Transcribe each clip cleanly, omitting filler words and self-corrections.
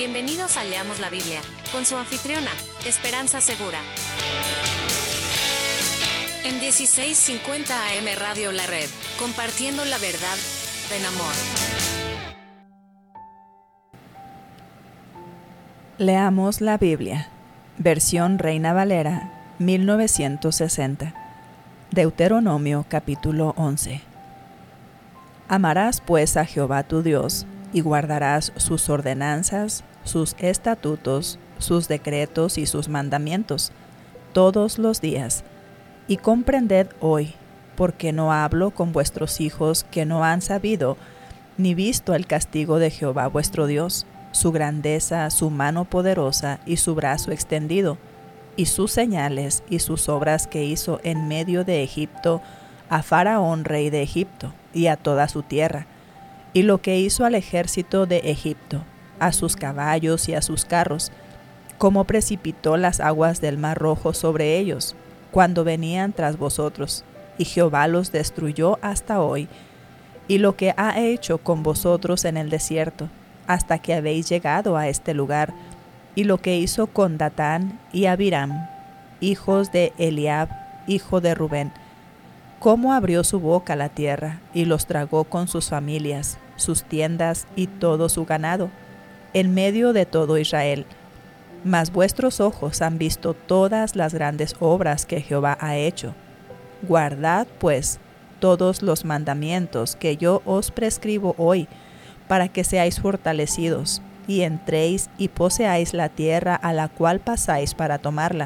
Bienvenidos a Leamos la Biblia, con su anfitriona, Esperanza Segura. En 1650 AM Radio La Red, compartiendo la verdad en amor. Leamos la Biblia, versión Reina Valera, 1960. Deuteronomio capítulo 11. Amarás pues a Jehová tu Dios, y guardarás sus ordenanzas, sus estatutos, sus decretos y sus mandamientos, todos los días. Y comprended hoy, porque no hablo con vuestros hijos que no han sabido, ni visto el castigo de Jehová vuestro Dios, su grandeza, su mano poderosa y su brazo extendido, y sus señales y sus obras que hizo en medio de Egipto, a Faraón rey de Egipto, y a toda su tierra, y lo que hizo al ejército de Egipto, a sus caballos y a sus carros, cómo precipitó las aguas del mar Rojo sobre ellos, cuando venían tras vosotros, y Jehová los destruyó hasta hoy, y lo que ha hecho con vosotros en el desierto, hasta que habéis llegado a este lugar, y lo que hizo con Datán y Abiram, hijos de Eliab, hijo de Rubén, cómo abrió su boca la tierra, y los tragó con sus familias, sus tiendas y todo su ganado, en medio de todo Israel. Mas vuestros ojos han visto todas las grandes obras que Jehová ha hecho. Guardad, pues, todos los mandamientos que yo os prescribo hoy, para que seáis fortalecidos, y entréis y poseáis la tierra a la cual pasáis para tomarla,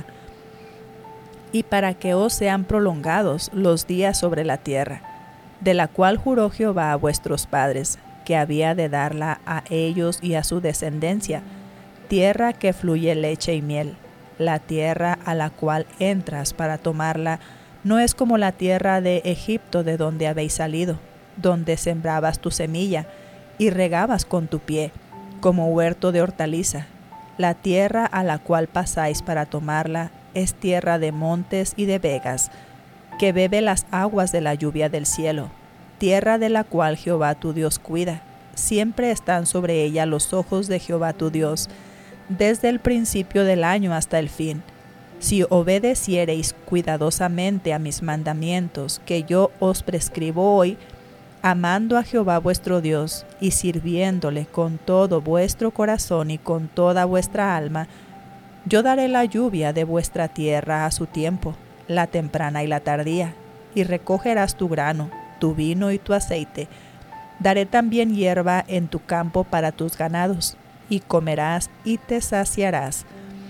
y para que os sean prolongados los días sobre la tierra, de la cual juró Jehová a vuestros padres, que había de darla a ellos y a su descendencia, tierra que fluye leche y miel. La tierra a la cual entras para tomarla no es como la tierra de Egipto de donde habéis salido, donde sembrabas tu semilla y regabas con tu pie, como huerto de hortaliza. La tierra a la cual pasáis para tomarla es tierra de montes y de vegas, que bebe las aguas de la lluvia del cielo, tierra de la cual Jehová tu Dios cuida. Siempre están sobre ella los ojos de Jehová tu Dios, desde el principio del año hasta el fin. Si obedeciereis cuidadosamente a mis mandamientos que yo os prescribo hoy, amando a Jehová vuestro Dios y sirviéndole con todo vuestro corazón y con toda vuestra alma, yo daré la lluvia de vuestra tierra a su tiempo, la temprana y la tardía, y recogerás tu grano, tu vino y tu aceite. Daré también hierba en tu campo para tus ganados, y comerás y te saciarás.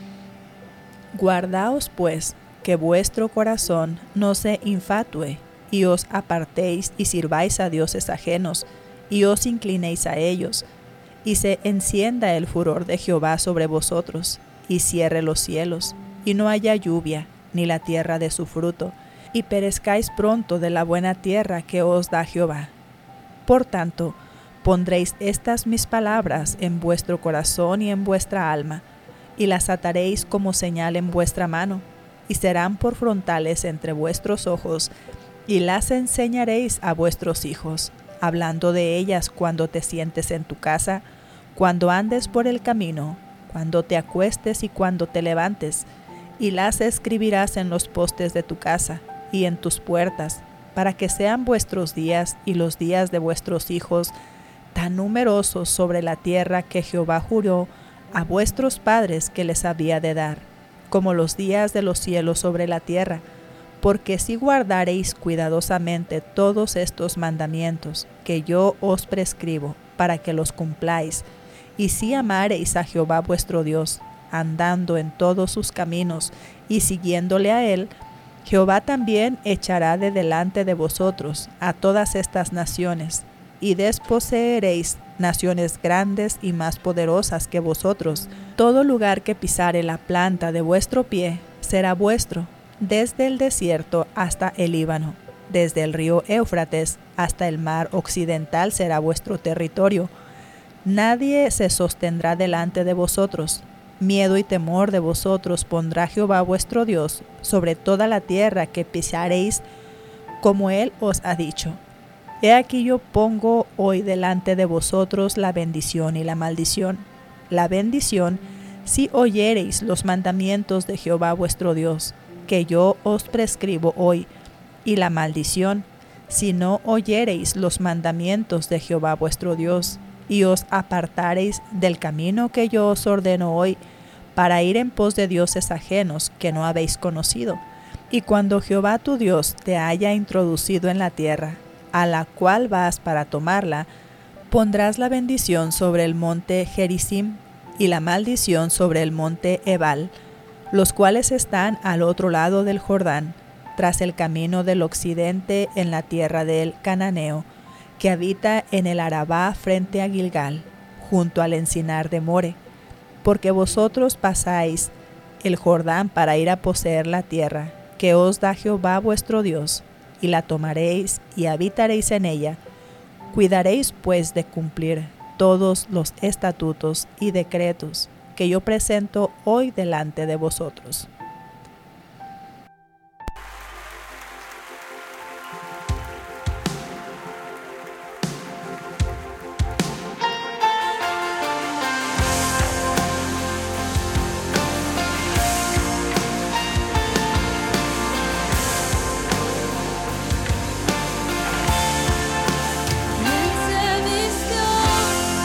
Guardaos pues, que vuestro corazón no se infatue, y os apartéis y sirváis a dioses ajenos, y os inclinéis a ellos, y se encienda el furor de Jehová sobre vosotros, y cierre los cielos, y no haya lluvia, ni la tierra de su fruto, y perezcáis pronto de la buena tierra que os da Jehová. Por tanto, pondréis estas mis palabras en vuestro corazón y en vuestra alma, y las ataréis como señal en vuestra mano, y serán por frontales entre vuestros ojos, y las enseñaréis a vuestros hijos, hablando de ellas cuando te sientes en tu casa, cuando andes por el camino, cuando te acuestes y cuando te levantes, y las escribirás en los postes de tu casa y en tus puertas, para que sean vuestros días y los días de vuestros hijos tan numerosos sobre la tierra que Jehová juró a vuestros padres que les había de dar, como los días de los cielos sobre la tierra. Porque si guardareis cuidadosamente todos estos mandamientos que yo os prescribo para que los cumpláis, y si amareis a Jehová vuestro Dios, andando en todos sus caminos y siguiéndole a él, Jehová también echará de delante de vosotros a todas estas naciones, y desposeeréis naciones grandes y más poderosas que vosotros. Todo lugar que pisare la planta de vuestro pie será vuestro, desde el desierto hasta el Líbano, desde el río Éufrates hasta el mar occidental será vuestro territorio. Nadie se sostendrá delante de vosotros. Miedo y temor de vosotros pondrá Jehová vuestro Dios sobre toda la tierra que pisaréis, como él os ha dicho. He aquí yo pongo hoy delante de vosotros la bendición y la maldición. la bendición si oyereis los mandamientos de Jehová vuestro Dios, que yo os prescribo hoy, y la maldición si no oyereis los mandamientos de Jehová vuestro Dios, y os apartareis del camino que yo os ordeno hoy, para ir en pos de dioses ajenos que no habéis conocido. Y cuando Jehová tu Dios te haya introducido en la tierra, a la cual vas para tomarla, pondrás la bendición sobre el monte Gerizim y la maldición sobre el monte Ebal, los cuales están al otro lado del Jordán, tras el camino del occidente en la tierra del Cananeo, que habita en el Arabá frente a Gilgal, junto al encinar de More, porque vosotros pasáis el Jordán para ir a poseer la tierra que os da Jehová vuestro Dios, y la tomaréis y habitaréis en ella. Cuidaréis pues de cumplir todos los estatutos y decretos que yo presento hoy delante de vosotros.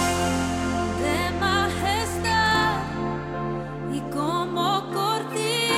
Y como cortina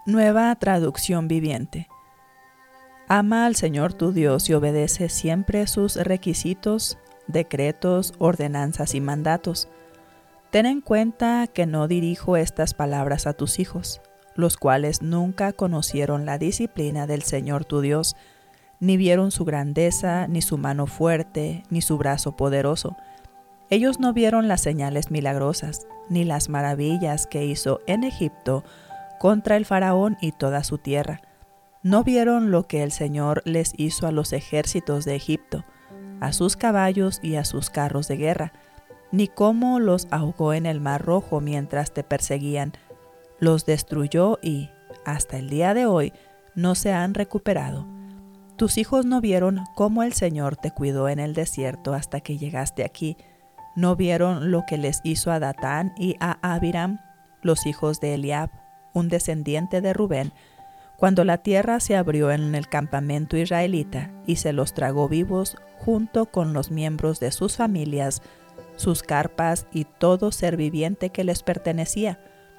Nueva traducción viviente. Ama al Señor tu Dios y obedece siempre sus requisitos, decretos, ordenanzas y mandatos. Ten en cuenta que no dirijo estas palabras a tus hijos, los cuales nunca conocieron la disciplina del Señor tu Dios, ni vieron su grandeza, ni su mano fuerte, ni su brazo poderoso. Ellos no vieron las señales milagrosas, ni las maravillas que hizo en Egipto contra el faraón y toda su tierra. No vieron lo que el Señor les hizo a los ejércitos de Egipto, a sus caballos y a sus carros de guerra, ni cómo los ahogó en el Mar Rojo mientras te perseguían. Los destruyó y, hasta el día de hoy, no se han recuperado. Tus hijos no vieron cómo el Señor te cuidó en el desierto hasta que llegaste aquí. No vieron lo que les hizo a Datán y a Abiram, los hijos de Eliab, un descendiente de Rubén, cuando la tierra se abrió en el campamento israelita y se los tragó vivos junto con los miembros de sus familias, sus carpas y todo ser viviente que les pertenecía.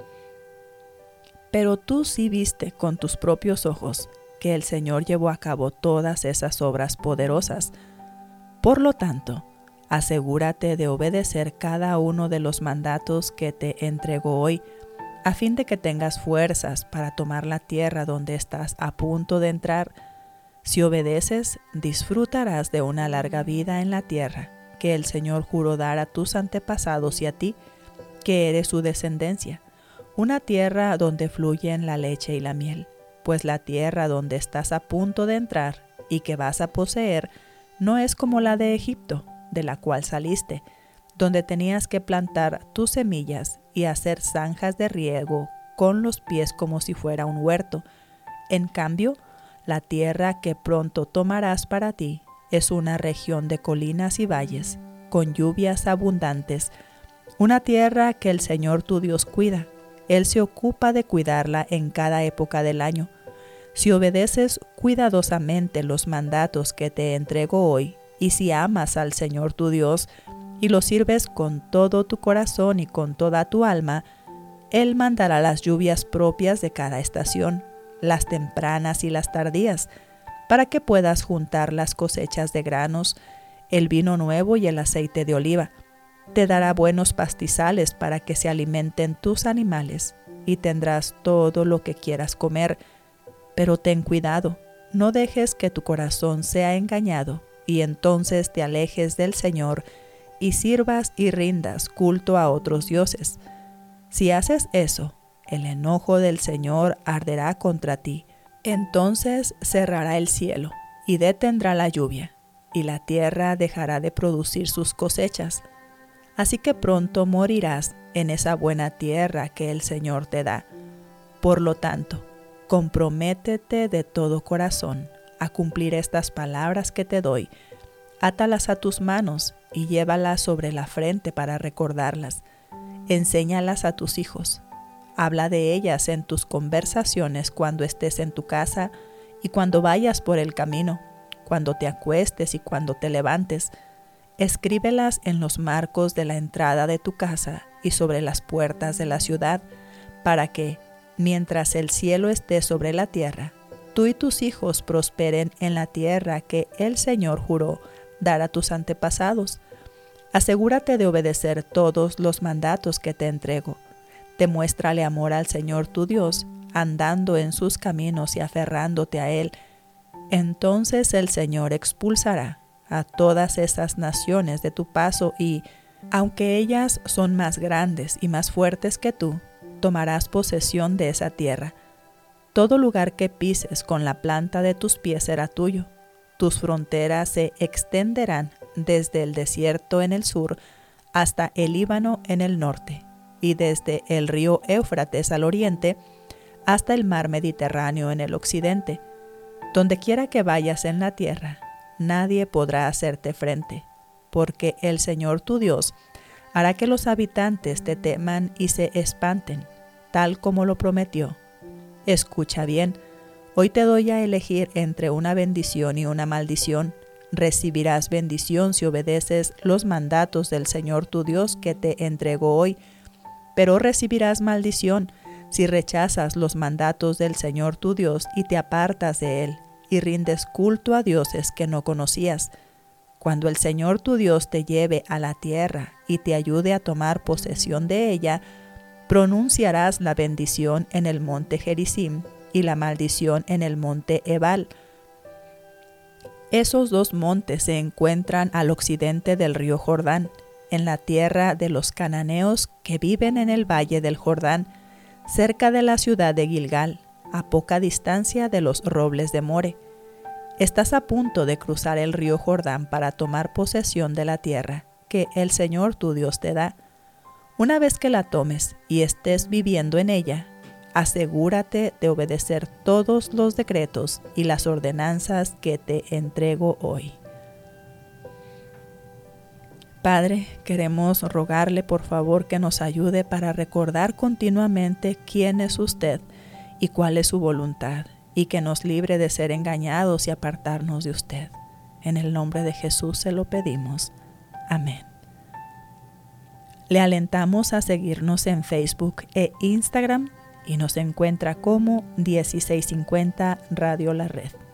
Pero tú sí viste con tus propios ojos que el Señor llevó a cabo todas esas obras poderosas. Por lo tanto, asegúrate de obedecer cada uno de los mandatos que te entrego hoy, a fin de que tengas fuerzas para tomar la tierra donde estás a punto de entrar. Si obedeces, disfrutarás de una larga vida en la tierra que el Señor juró dar a tus antepasados y a ti, que eres su descendencia, una tierra donde fluyen la leche y la miel, pues la tierra donde estás a punto de entrar y que vas a poseer no es como la de Egipto, de la cual saliste, donde tenías que plantar tus semillas y hacer zanjas de riego con los pies como si fuera un huerto. En cambio, la tierra que pronto tomarás para ti es una región de colinas y valles, con lluvias abundantes, una tierra que el Señor tu Dios cuida. Él se ocupa de cuidarla en cada época del año. Si obedeces cuidadosamente los mandatos que te entrego hoy, y si amas al Señor tu Dios, y lo sirves con todo tu corazón y con toda tu alma, Él mandará las lluvias propias de cada estación, las tempranas y las tardías, para que puedas juntar las cosechas de granos, el vino nuevo y el aceite de oliva. Te dará buenos pastizales para que se alimenten tus animales, y tendrás todo lo que quieras comer. Pero ten cuidado, no dejes que tu corazón sea engañado, y entonces te alejes del Señor, y sirvas y rindas culto a otros dioses. Si haces eso, el enojo del Señor arderá contra ti. Entonces cerrará el cielo y detendrá la lluvia, y la tierra dejará de producir sus cosechas. Así que pronto morirás en esa buena tierra que el Señor te da. Por lo tanto, comprométete de todo corazón a cumplir estas palabras que te doy. Átalas a tus manos y llévalas sobre la frente para recordarlas. Enséñalas a tus hijos. Habla de ellas en tus conversaciones cuando estés en tu casa y cuando vayas por el camino, cuando te acuestes y cuando te levantes. Escríbelas en los marcos de la entrada de tu casa y sobre las puertas de la ciudad, para que, mientras el cielo esté sobre la tierra, tú y tus hijos prosperen en la tierra que el Señor juró dar a tus antepasados. Asegúrate de obedecer todos los mandatos que te entrego. Demuéstrale amor al Señor tu Dios, andando en sus caminos y aferrándote a Él. Entonces el Señor expulsará a todas esas naciones de tu paso y, aunque ellas son más grandes y más fuertes que tú, tomarás posesión de esa tierra. Todo lugar que pises con la planta de tus pies será tuyo. Tus fronteras se extenderán desde el desierto en el sur hasta el Líbano en el norte, y desde el río Éufrates al oriente hasta el mar Mediterráneo en el occidente. Donde quiera que vayas en la tierra, nadie podrá hacerte frente, porque el Señor tu Dios hará que los habitantes te teman y se espanten, tal como lo prometió. Escucha bien, hoy te doy a elegir entre una bendición y una maldición. Recibirás bendición si obedeces los mandatos del Señor tu Dios que te entregó hoy, pero recibirás maldición si rechazas los mandatos del Señor tu Dios y te apartas de Él, y rindes culto a dioses que no conocías, cuando el Señor tu Dios te lleve a la tierra y te ayude a tomar posesión de ella, pronunciarás la bendición en el monte Gerizim y la maldición en el monte Ebal. Esos dos montes se encuentran al occidente del río Jordán, en la tierra de los cananeos que viven en el valle del Jordán, cerca de la ciudad de Gilgal, a poca distancia de los robles de More. Estás a punto de cruzar el río Jordán para tomar posesión de la tierra que el Señor tu Dios te da. Una vez que la tomes y estés viviendo en ella, asegúrate de obedecer todos los decretos y las ordenanzas que te entrego hoy. Padre, queremos rogarle por favor que nos ayude para recordar continuamente quién es usted y cuál es su voluntad, y que nos libre de ser engañados y apartarnos de usted. En el nombre de Jesús se lo pedimos. Amén. Le alentamos a seguirnos en Facebook e Instagram y nos encuentra como 1650 Radio La Red.